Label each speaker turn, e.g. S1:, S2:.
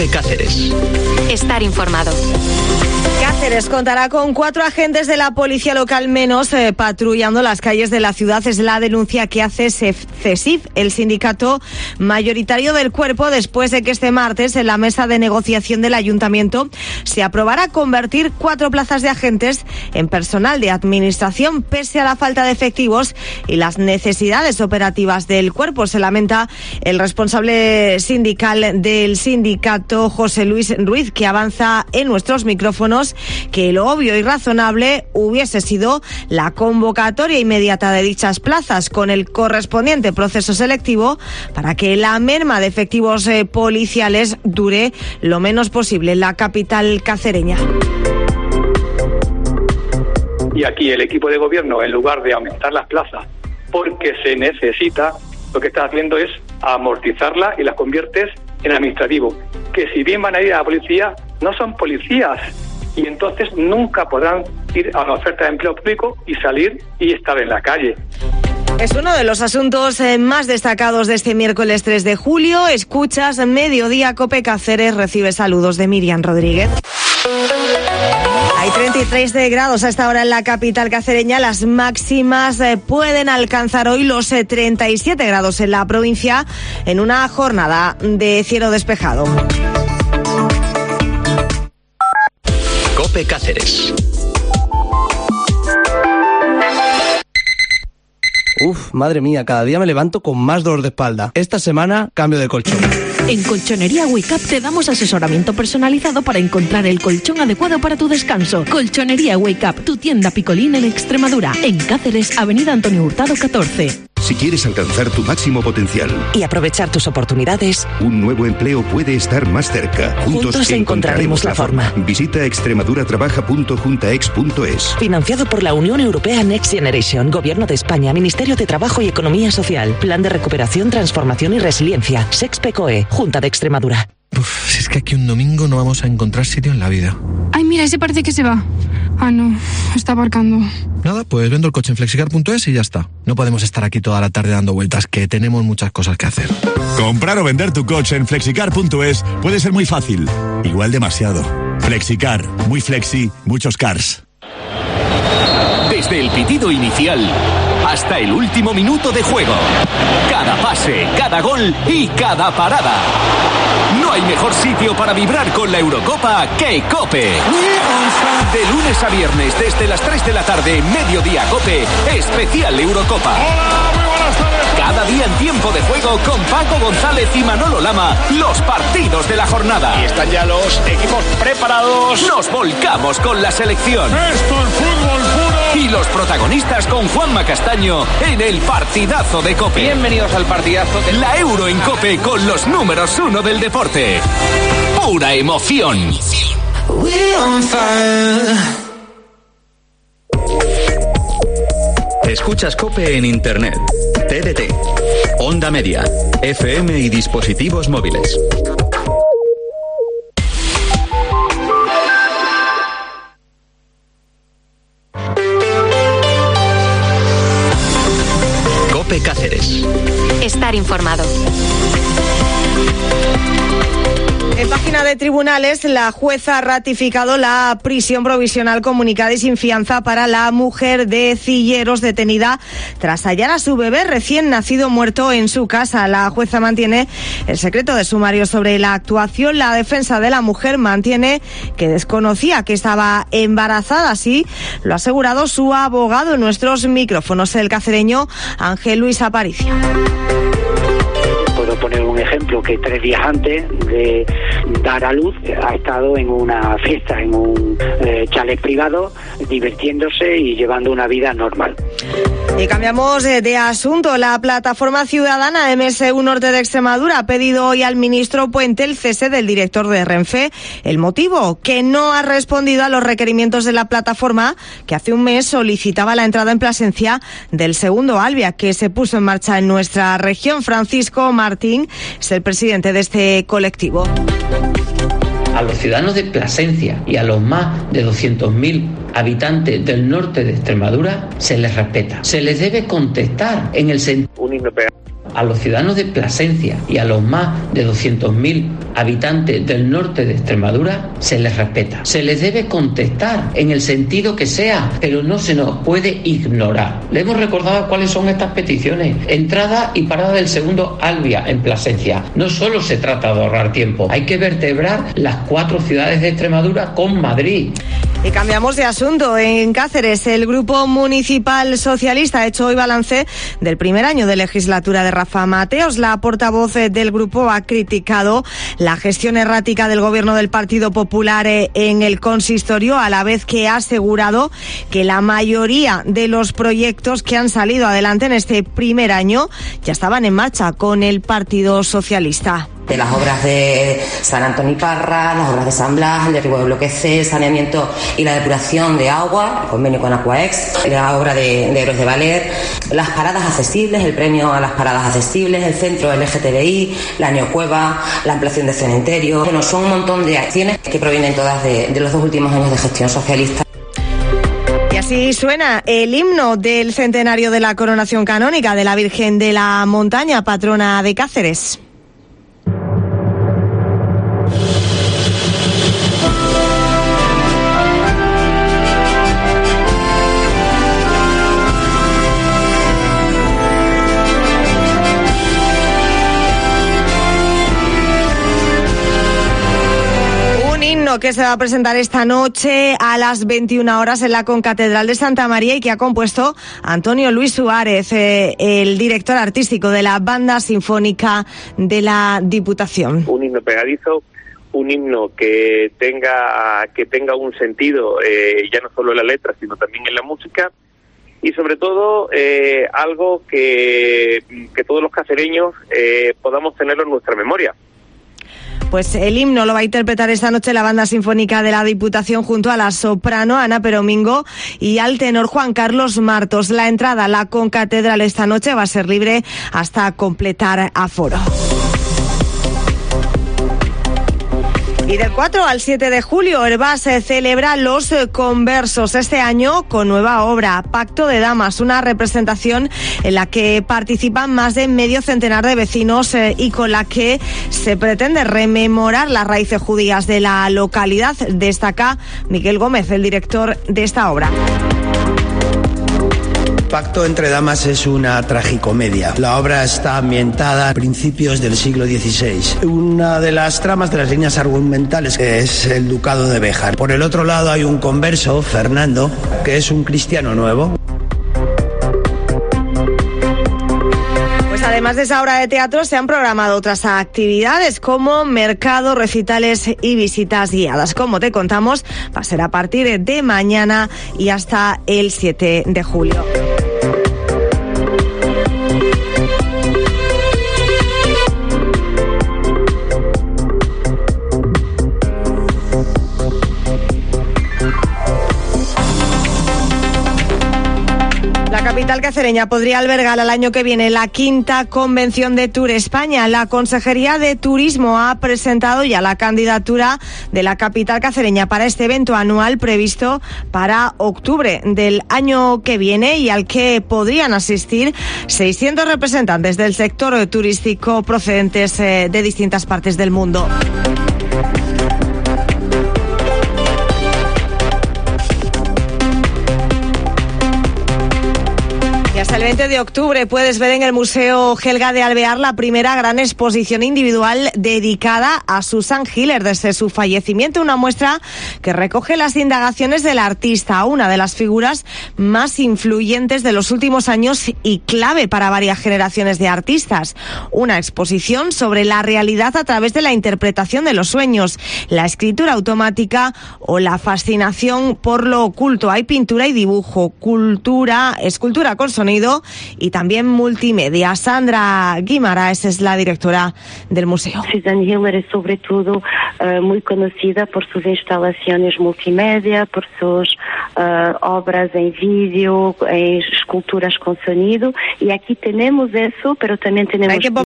S1: COPE Cáceres.
S2: Estar informado.
S3: Cáceres contará con 4 agentes de la policía local menos patrullando las calles de la ciudad. Es la denuncia que hace CESIF, el sindicato mayoritario del cuerpo, después de que este martes en la mesa de negociación del ayuntamiento se aprobara convertir 4 plazas de agentes en personal de administración pese a la falta de efectivos y las necesidades operativas del cuerpo. Se lamenta el responsable sindical del sindicato, José Luis Ruiz, que avanza en nuestros micrófonos que lo obvio y razonable hubiese sido la convocatoria inmediata de dichas plazas con el correspondiente proceso selectivo para que la merma de efectivos policiales dure lo menos posible en la capital cacereña.
S4: Y aquí el equipo de gobierno, en lugar de aumentar las plazas porque se necesita, lo que está haciendo es amortizarlas y las conviertes en administrativo, que si bien van a ir a la policía, no son policías y entonces nunca podrán ir a la oferta de empleo público y salir y estar en la calle.
S3: Es uno de los asuntos más destacados de este miércoles 3 de julio. Escuchas Mediodía COPE Cáceres, recibe saludos de Miriam Rodríguez. Hay 33 grados a esta hora en la capital cacereña. Las máximas pueden alcanzar hoy los 37 grados en la provincia en una jornada de cielo despejado.
S1: COPE Cáceres.
S5: Madre mía, cada día me levanto con más dolor de espalda. Esta semana cambio de colchón.
S6: En Colchonería Wake Up te damos asesoramiento personalizado para encontrar el colchón adecuado para tu descanso. Colchonería Wake Up, tu tienda Picolín en Extremadura. En Cáceres, Avenida Antonio Hurtado 14.
S7: Si quieres alcanzar tu máximo potencial
S8: y aprovechar tus oportunidades,
S7: un nuevo empleo puede estar más cerca.
S8: Juntos encontraremos la forma.
S7: Visita extremaduratrabaja.juntaex.es.
S8: Financiado por la Unión Europea Next Generation, Gobierno de España, Ministerio de Trabajo y Economía Social, Plan de Recuperación, Transformación y Resiliencia, SEXPECOE, Junta de Extremadura.
S9: Si es que aquí un domingo no vamos a encontrar sitio en la vida.
S10: Ay, mira, ese parece que se va. Ah, no, está aparcando.
S9: Nada, pues vendo el coche en flexicar.es y ya está. No podemos estar aquí toda la tarde dando vueltas, que tenemos muchas cosas que hacer.
S11: Comprar o vender tu coche en flexicar.es puede ser muy fácil, igual demasiado. Flexicar, muy flexi, muchos cars.
S12: Desde el pitido inicial hasta el último minuto de juego. Cada pase, cada gol y cada parada. No hay mejor sitio para vibrar con la Eurocopa que COPE. De lunes a viernes desde las 3 de la tarde, Mediodía COPE, especial Eurocopa. Cada día en tiempo de juego con Paco González y Manolo Lama, los partidos de la jornada.
S13: Y están ya los equipos preparados.
S12: Nos volcamos con la selección.
S13: Esto es fútbol puro.
S12: Y los protagonistas con Juanma Castaño en el partidazo de COPE.
S13: Bienvenidos al partidazo de
S12: la Euro en COPE con los números 1 del deporte. Pura emoción.
S1: Escuchas COPE en Internet, TDT, Onda Media, FM y dispositivos móviles. COPE Cáceres.
S2: Estar informado.
S3: En página de tribunales, la jueza ha ratificado la prisión provisional comunicada y sin fianza para la mujer de Cilleros detenida tras hallar a su bebé recién nacido muerto en su casa. La jueza mantiene el secreto de sumario sobre la actuación. La defensa de la mujer mantiene que desconocía que estaba embarazada. Así lo ha asegurado su abogado en nuestros micrófonos, el cacereño Ángel Luis Aparicio.
S14: Puedo poner un ejemplo, que 3 días antes de dar a luz ha estado en una fiesta, en un chalet privado, divirtiéndose y llevando una vida normal.
S3: Y cambiamos de asunto. La plataforma ciudadana MSU Norte de Extremadura ha pedido hoy al ministro Puente el cese del director de Renfe. El motivo, que no ha respondido a los requerimientos de la plataforma, que hace un mes solicitaba la entrada en Plasencia del segundo Alvia, que se puso en marcha en nuestra región. Francisco Martín es el presidente de este colectivo.
S15: A los ciudadanos de Plasencia y a los más de 200.000 habitantes del norte de Extremadura se les respeta. Se les debe contestar en el sentido a los ciudadanos de Plasencia y a los más de 200.000 habitantes del norte de Extremadura se les respeta. Se les debe contestar en el sentido que sea, pero no se nos puede ignorar. Le hemos recordado cuáles son estas peticiones. Entrada y parada del segundo Albia en Plasencia. No solo se trata de ahorrar tiempo, hay que vertebrar las 4 ciudades de Extremadura con Madrid.
S3: Y cambiamos de asunto. En Cáceres, el Grupo Municipal Socialista ha hecho hoy balance del primer año de legislatura de Rafa Mateos. La portavoz del grupo ha criticado la gestión errática del gobierno del Partido Popular en el consistorio, a la vez que ha asegurado que la mayoría de los proyectos que han salido adelante en este primer año ya estaban en marcha con el Partido Socialista.
S16: De las obras de San Antonio y Parra, las obras de San Blas, el derribo de bloque C, el saneamiento y la depuración de agua, el convenio con Aquaex, la obra de Héroes de Valer, las paradas accesibles, el premio a las paradas accesibles, el centro LGTBI, la neocueva, la ampliación de cementerio. Bueno, son un montón de acciones que provienen todas de los 2 últimos años de gestión socialista.
S3: Y así suena el himno del centenario de la coronación canónica de la Virgen de la Montaña, patrona de Cáceres. Que se va a presentar esta noche a las 21 horas en la Concatedral de Santa María y que ha compuesto Antonio Luis Suárez, el director artístico de la Banda Sinfónica de la Diputación.
S17: Un himno pegadizo, un himno que tenga un sentido, ya no solo en la letra, sino también en la música, y sobre todo algo que todos los cacereños podamos tenerlo en nuestra memoria.
S3: Pues el himno lo va a interpretar esta noche la Banda Sinfónica de la Diputación junto a la soprano Ana Peromingo y al tenor Juan Carlos Martos. La entrada a la concatedral esta noche va a ser libre hasta completar aforo. Y del 4 al 7 de julio, Herbás celebra Los Conversos, este año con nueva obra, Pacto de Damas, una representación en la que participan más de medio centenar de vecinos y con la que se pretende rememorar las raíces judías de la localidad. Destaca Miguel Gómez, el director de esta obra.
S18: Pacto entre Damas es una tragicomedia. La obra está ambientada a principios del siglo XVI. Una de las tramas de las líneas argumentales es el ducado de Béjar. Por el otro lado hay un converso, Fernando, que es un cristiano nuevo.
S3: Además de esa obra de teatro, se han programado otras actividades como mercado, recitales y visitas guiadas. Como te contamos, va a ser a partir de mañana y hasta el 7 de julio. La capital cacereña podría albergar al año que viene la 5ª Convención de Tour España. La Consejería de Turismo ha presentado ya la candidatura de la capital cacereña para este evento anual previsto para octubre del año que viene y al que podrían asistir 600 representantes del sector turístico procedentes de distintas partes del mundo. Hasta el 20 de octubre puedes ver en el Museo Gelga de Alvear la primera gran exposición individual dedicada a Susan Hiller desde su fallecimiento, una muestra que recoge las indagaciones del artista, una de las figuras más influyentes de los últimos años y clave para varias generaciones de artistas. Una exposición sobre la realidad a través de la interpretación de los sueños, la escritura automática o la fascinación por lo oculto. Hay pintura y dibujo, escultura con sonido y también multimedia. Sandra Guimaraes es la directora del museo.
S19: Susan Hiller es sobre todo muy conocida por sus instalaciones multimedia, por sus obras en vídeo, en esculturas con sonido, y aquí tenemos eso, pero también tenemos